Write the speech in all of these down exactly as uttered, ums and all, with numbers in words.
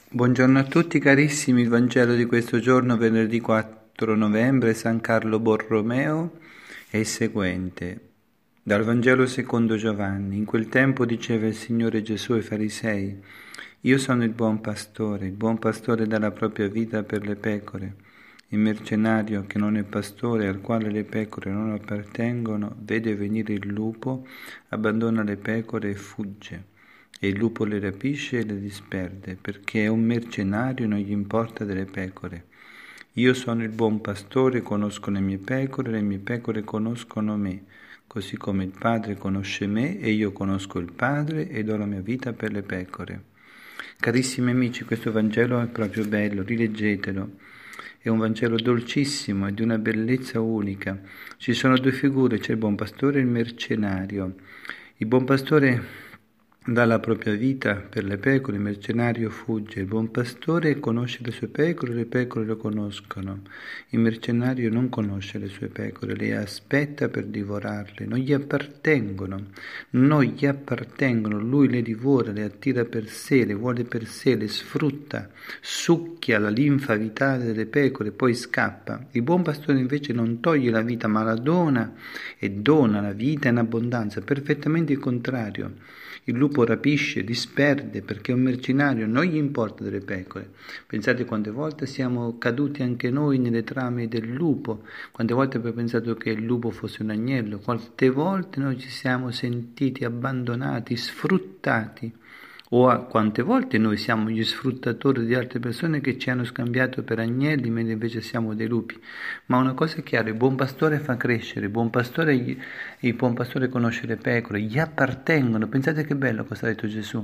Buongiorno a tutti carissimi, il Vangelo di questo giorno, venerdì quattro novembre, San Carlo Borromeo, è il seguente. Dal Vangelo secondo Giovanni. In quel tempo diceva il Signore Gesù ai Farisei: Io sono il buon pastore, il buon pastore dà la propria vita per le pecore. Il mercenario che non è pastore, al quale le pecore non appartengono, vede venire il lupo, abbandona le pecore e fugge. E il lupo le rapisce e le disperde, perché è un mercenario e non gli importa delle pecore. Io sono il buon pastore, conosco le mie pecore, le mie pecore conoscono me, così come il Padre conosce me e io conosco il Padre e do la mia vita per le pecore. Carissimi amici, questo Vangelo è proprio bello, rileggetelo. È un Vangelo dolcissimo e di una bellezza unica. Ci sono due figure, c'è il buon pastore e il mercenario. Il buon pastore dà la propria vita per le pecore, il mercenario fugge. Il buon pastore conosce le sue pecore, le pecore lo conoscono. Il mercenario non conosce le sue pecore, le aspetta per divorarle, non gli appartengono, non gli appartengono, lui le divora, le attira per sé, le vuole per sé, le sfrutta, succhia la linfa vitale delle pecore, poi scappa. Il buon pastore invece non toglie la vita, ma la dona e dona la vita in abbondanza, perfettamente il contrario. Il lupo rapisce, disperde, perché è un mercenario, non gli importa delle pecore. Pensate quante volte siamo caduti anche noi nelle trame del lupo, quante volte abbiamo pensato che il lupo fosse un agnello, quante volte noi ci siamo sentiti abbandonati, sfruttati, o a quante volte noi siamo gli sfruttatori di altre persone che ci hanno scambiato per agnelli mentre invece siamo dei lupi. Ma una cosa è chiara, il buon pastore fa crescere, il buon pastore, il buon pastore conosce le pecore, gli appartengono. Pensate che bello cosa ha detto Gesù.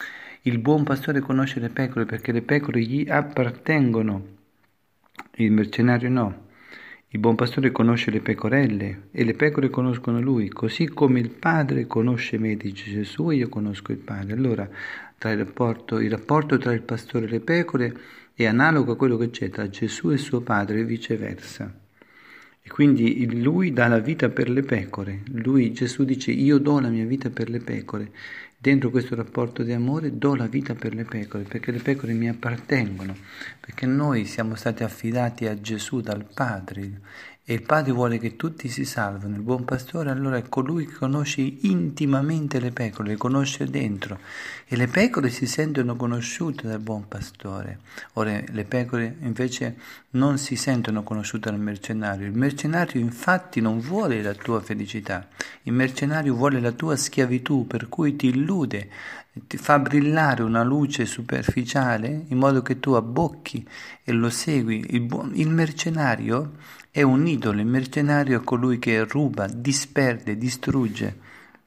Il buon pastore conosce le pecore perché le pecore gli appartengono, il mercenario no. Il buon pastore conosce le pecorelle e le pecore conoscono lui, così come il Padre conosce me, dice Gesù, e io conosco il Padre. Allora tra il, rapporto, il rapporto tra il pastore e le pecore è analogo a quello che c'è tra Gesù e suo Padre e viceversa. E quindi lui dà la vita per le pecore. Lui, Gesù dice, io do la mia vita per le pecore. Dentro questo rapporto di amore do la vita per le pecore, perché le pecore mi appartengono, perché noi siamo stati affidati a Gesù dal Padre e il Padre vuole che tutti si salvino. Il buon pastore allora è colui che conosce intimamente le pecore, le conosce dentro e le pecore si sentono conosciute dal buon pastore. Ora le pecore invece non si sentono conosciute dal mercenario. Il mercenario infatti non vuole la tua felicità, il mercenario vuole la tua schiavitù, per cui ti illude, ti fa brillare una luce superficiale in modo che tu abbocchi e lo segui. Il, buon, il mercenario è un idolo, il mercenario è colui che ruba, disperde, distrugge.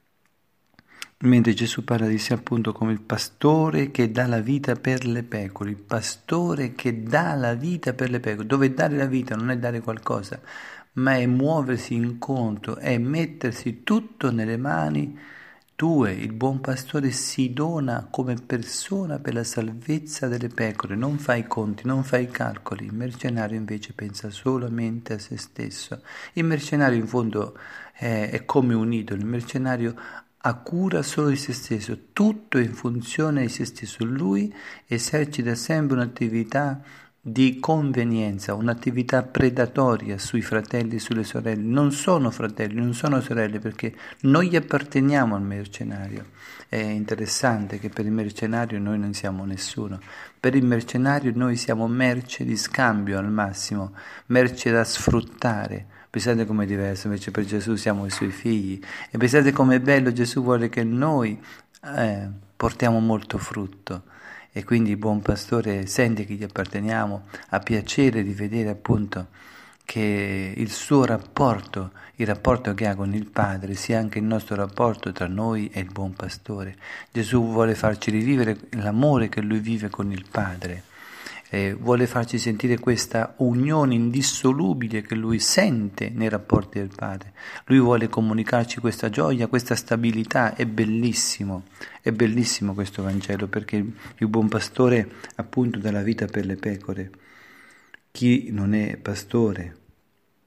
Mentre Gesù parla di sé appunto come il pastore che dà la vita per le pecore, il pastore che dà la vita per le pecore, dove dare la vita non è dare qualcosa, ma è muoversi incontro, è mettersi tutto nelle mani tue. Il buon pastore si dona come persona per la salvezza delle pecore, non fa i conti, non fa i calcoli. Il mercenario invece pensa solamente a se stesso. Il mercenario in fondo è, è come un idolo, il mercenario ha cura solo di se stesso, tutto è in funzione di se stesso. Lui esercita sempre un'attività di convenienza, un'attività predatoria sui fratelli e sulle sorelle. Non sono fratelli, non sono sorelle, perché noi gli apparteniamo al mercenario. È interessante che per il mercenario noi non siamo nessuno. Per il mercenario noi siamo merce di scambio al massimo, merce da sfruttare. Pensate com'è diverso, invece per Gesù siamo i suoi figli. E pensate com'è bello, Gesù vuole che noi eh, portiamo molto frutto. E quindi il buon pastore sente che gli apparteniamo, ha piacere di vedere appunto che il suo rapporto, il rapporto che ha con il Padre, sia anche il nostro rapporto tra noi e il buon pastore. Gesù vuole farci rivivere l'amore che lui vive con il Padre. Eh, vuole farci sentire questa unione indissolubile che lui sente nei rapporti del Padre. Lui vuole comunicarci questa gioia, questa stabilità. È bellissimo, è bellissimo questo Vangelo, perché il buon pastore appunto dà la vita per le pecore. Chi non è pastore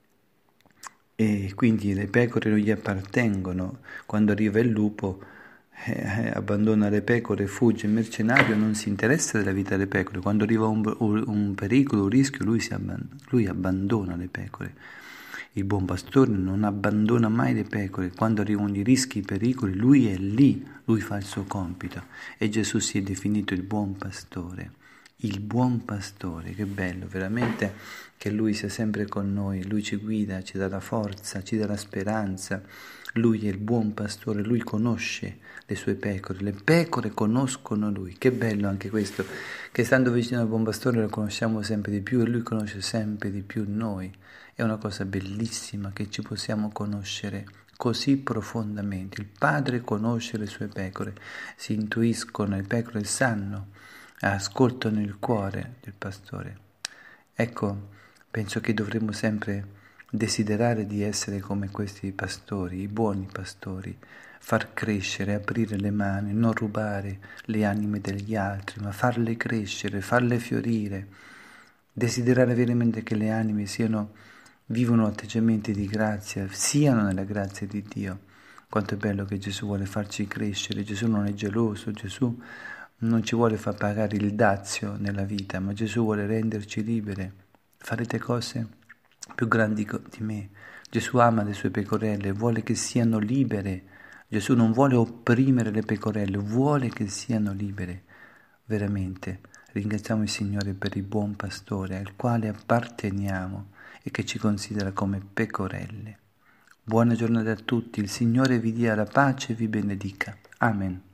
e quindi le pecore non gli appartengono, quando arriva il lupo eh, abbandona le pecore, fugge, il mercenario non si interessa della vita delle pecore, quando arriva un, un pericolo, un rischio, lui, si abbandona, lui abbandona le pecore. Il buon pastore non abbandona mai le pecore, quando arrivano i rischi, i pericoli, lui è lì, lui fa il suo compito e Gesù si è definito il buon pastore. Il buon pastore, che bello, veramente che lui sia sempre con noi, lui ci guida, ci dà la forza, ci dà la speranza. Lui è il buon pastore, lui conosce le sue pecore, le pecore conoscono lui. Che bello anche questo, che stando vicino al buon pastore lo conosciamo sempre di più e lui conosce sempre di più noi. È una cosa bellissima che ci possiamo conoscere così profondamente. Il Padre conosce le sue pecore, si intuiscono, le pecore sanno, ascoltano il cuore del pastore. Ecco, penso che dovremmo sempre desiderare di essere come questi pastori, i buoni pastori, far crescere, aprire le mani, non rubare le anime degli altri, ma farle crescere, farle fiorire, desiderare veramente che le anime siano, vivono atteggiamenti di grazia, siano nella grazia di Dio. Quanto è bello che Gesù vuole farci crescere, Gesù non è geloso, Gesù non ci vuole far pagare il dazio nella vita, ma Gesù vuole renderci libere. Farete cose più grandi di me. Gesù ama le sue pecorelle, vuole che siano libere. Gesù non vuole opprimere le pecorelle, vuole che siano libere. Veramente ringraziamo il Signore per il buon pastore al quale apparteniamo e che ci considera come pecorelle. Buona giornata a tutti, il Signore vi dia la pace e vi benedica. Amen.